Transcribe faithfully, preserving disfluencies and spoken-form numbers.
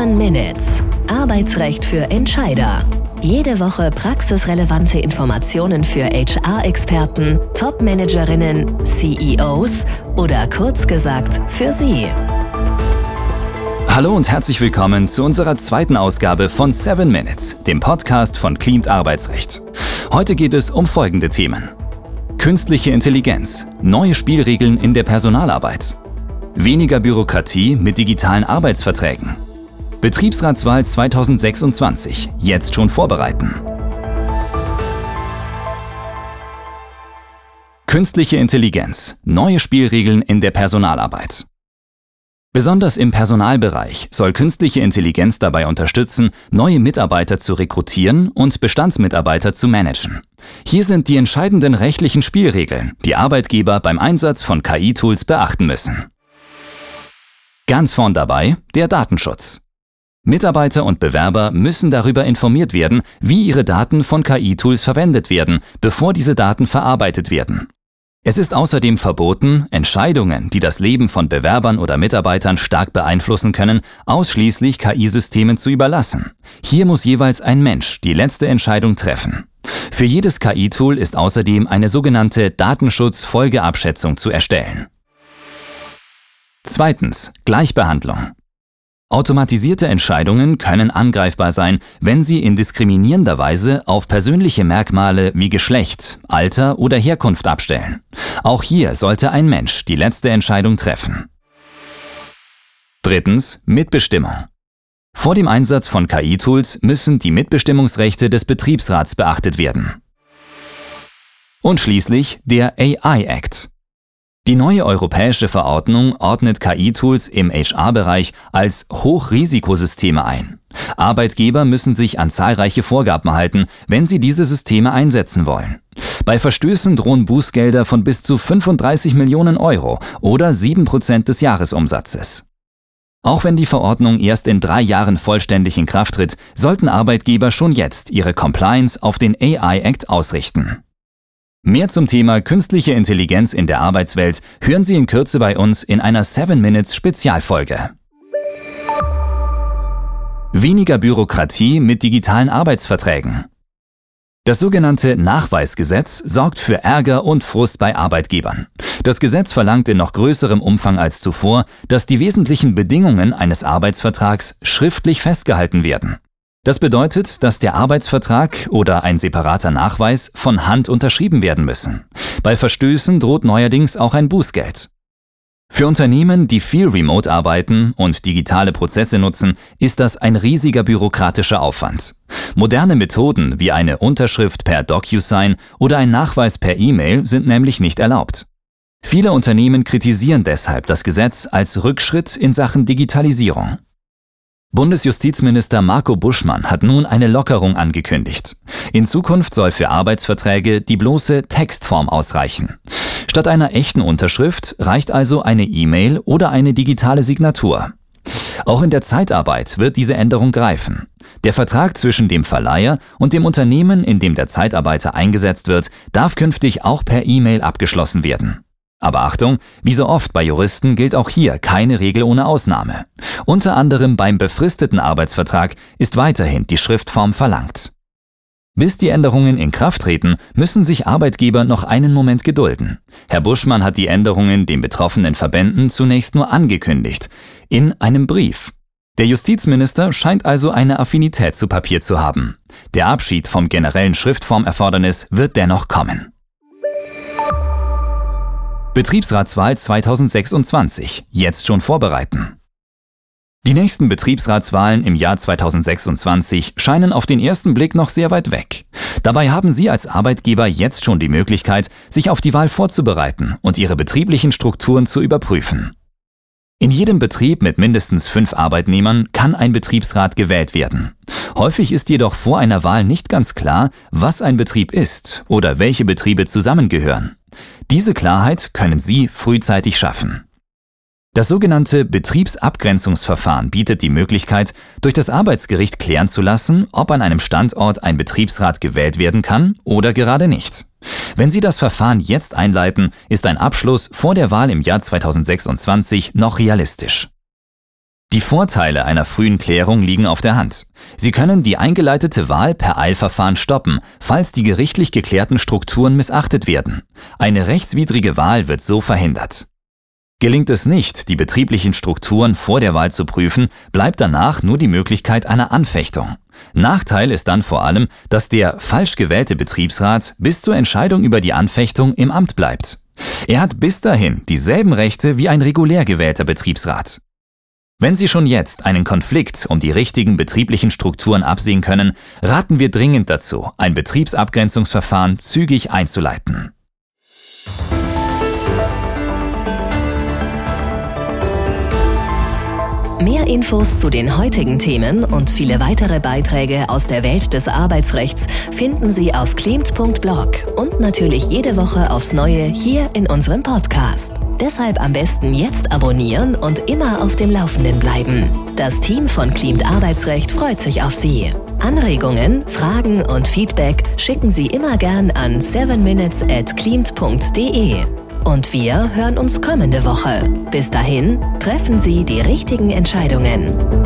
Seven Minutes. Arbeitsrecht für Entscheider. Jede Woche praxisrelevante Informationen für H R-Experten, Top-Managerinnen, C E Os oder kurz gesagt für Sie. Hallo und herzlich willkommen zu unserer zweiten Ausgabe von Seven Minutes, dem Podcast von Cleamed Arbeitsrecht. Heute geht es um folgende Themen: Künstliche Intelligenz, neue Spielregeln in der Personalarbeit, weniger Bürokratie mit digitalen Arbeitsverträgen, Betriebsratswahl zweitausendsechsundzwanzig, jetzt schon vorbereiten. Künstliche Intelligenz, neue Spielregeln in der Personalarbeit. Besonders im Personalbereich soll künstliche Intelligenz dabei unterstützen, neue Mitarbeiter zu rekrutieren und Bestandsmitarbeiter zu managen. Hier sind die entscheidenden rechtlichen Spielregeln, die Arbeitgeber beim Einsatz von K I-Tools beachten müssen. Ganz vorn dabei der Datenschutz. Mitarbeiter und Bewerber müssen darüber informiert werden, wie ihre Daten von K I-Tools verwendet werden, bevor diese Daten verarbeitet werden. Es ist außerdem verboten, Entscheidungen, die das Leben von Bewerbern oder Mitarbeitern stark beeinflussen können, ausschließlich K I-Systemen zu überlassen. Hier muss jeweils ein Mensch die letzte Entscheidung treffen. Für jedes K I-Tool ist außerdem eine sogenannte Datenschutz-Folgeabschätzung zu erstellen. Zweitens, Gleichbehandlung. Automatisierte Entscheidungen können angreifbar sein, wenn sie in diskriminierender Weise auf persönliche Merkmale wie Geschlecht, Alter oder Herkunft abstellen. Auch hier sollte ein Mensch die letzte Entscheidung treffen. Drittens, Mitbestimmung. Vor dem Einsatz von K I-Tools müssen die Mitbestimmungsrechte des Betriebsrats beachtet werden. Und schließlich der A I-Act. Die neue europäische Verordnung ordnet K I-Tools im H R-Bereich als Hochrisikosysteme ein. Arbeitgeber müssen sich an zahlreiche Vorgaben halten, wenn sie diese Systeme einsetzen wollen. Bei Verstößen drohen Bußgelder von bis zu fünfunddreißig Millionen Euro oder sieben Prozent des Jahresumsatzes. Auch wenn die Verordnung erst in drei Jahren vollständig in Kraft tritt, sollten Arbeitgeber schon jetzt ihre Compliance auf den A I-Act ausrichten. Mehr zum Thema künstliche Intelligenz in der Arbeitswelt hören Sie in Kürze bei uns in einer Seven Minutes Spezialfolge. Weniger Bürokratie mit digitalen Arbeitsverträgen. Das sogenannte Nachweisgesetz sorgt für Ärger und Frust bei Arbeitgebern. Das Gesetz verlangt in noch größerem Umfang als zuvor, dass die wesentlichen Bedingungen eines Arbeitsvertrags schriftlich festgehalten werden. Das bedeutet, dass der Arbeitsvertrag oder ein separater Nachweis von Hand unterschrieben werden müssen. Bei Verstößen droht neuerdings auch ein Bußgeld. Für Unternehmen, die viel remote arbeiten und digitale Prozesse nutzen, ist das ein riesiger bürokratischer Aufwand. Moderne Methoden wie eine Unterschrift per DocuSign oder ein Nachweis per E-Mail sind nämlich nicht erlaubt. Viele Unternehmen kritisieren deshalb das Gesetz als Rückschritt in Sachen Digitalisierung. Bundesjustizminister Marco Buschmann hat nun eine Lockerung angekündigt. In Zukunft soll für Arbeitsverträge die bloße Textform ausreichen. Statt einer echten Unterschrift reicht also eine E-Mail oder eine digitale Signatur. Auch in der Zeitarbeit wird diese Änderung greifen. Der Vertrag zwischen dem Verleiher und dem Unternehmen, in dem der Zeitarbeiter eingesetzt wird, darf künftig auch per E-Mail abgeschlossen werden. Aber Achtung, wie so oft bei Juristen gilt auch hier keine Regel ohne Ausnahme. Unter anderem beim befristeten Arbeitsvertrag ist weiterhin die Schriftform verlangt. Bis die Änderungen in Kraft treten, müssen sich Arbeitgeber noch einen Moment gedulden. Herr Buschmann hat die Änderungen den betroffenen Verbänden zunächst nur angekündigt, in einem Brief. Der Justizminister scheint also eine Affinität zu Papier zu haben. Der Abschied vom generellen Schriftformerfordernis wird dennoch kommen. Betriebsratswahl zweitausendsechsundzwanzig, jetzt schon vorbereiten. Die nächsten Betriebsratswahlen im Jahr zweitausendsechsundzwanzig scheinen auf den ersten Blick noch sehr weit weg. Dabei haben Sie als Arbeitgeber jetzt schon die Möglichkeit, sich auf die Wahl vorzubereiten und Ihre betrieblichen Strukturen zu überprüfen. In jedem Betrieb mit mindestens fünf Arbeitnehmern kann ein Betriebsrat gewählt werden. Häufig ist jedoch vor einer Wahl nicht ganz klar, was ein Betrieb ist oder welche Betriebe zusammengehören. Diese Klarheit können Sie frühzeitig schaffen. Das sogenannte Betriebsabgrenzungsverfahren bietet die Möglichkeit, durch das Arbeitsgericht klären zu lassen, ob an einem Standort ein Betriebsrat gewählt werden kann oder gerade nicht. Wenn Sie das Verfahren jetzt einleiten, ist ein Abschluss vor der Wahl im Jahr zweitausendsechsundzwanzig noch realistisch. Die Vorteile einer frühen Klärung liegen auf der Hand. Sie können die eingeleitete Wahl per Eilverfahren stoppen, falls die gerichtlich geklärten Strukturen missachtet werden. Eine rechtswidrige Wahl wird so verhindert. Gelingt es nicht, die betrieblichen Strukturen vor der Wahl zu prüfen, bleibt danach nur die Möglichkeit einer Anfechtung. Nachteil ist dann vor allem, dass der falsch gewählte Betriebsrat bis zur Entscheidung über die Anfechtung im Amt bleibt. Er hat bis dahin dieselben Rechte wie ein regulär gewählter Betriebsrat. Wenn Sie schon jetzt einen Konflikt um die richtigen betrieblichen Strukturen absehen können, raten wir dringend dazu, ein Betriebsabgrenzungsverfahren zügig einzuleiten. Mehr Infos zu den heutigen Themen und viele weitere Beiträge aus der Welt des Arbeitsrechts finden Sie auf klimt punkt blog und natürlich jede Woche aufs Neue hier in unserem Podcast. Deshalb am besten jetzt abonnieren und immer auf dem Laufenden bleiben. Das Team von Klimt Arbeitsrecht freut sich auf Sie. Anregungen, Fragen und Feedback schicken Sie immer gern an seven minutes at klimt punkt de. Und wir hören uns kommende Woche. Bis dahin, treffen Sie die richtigen Entscheidungen.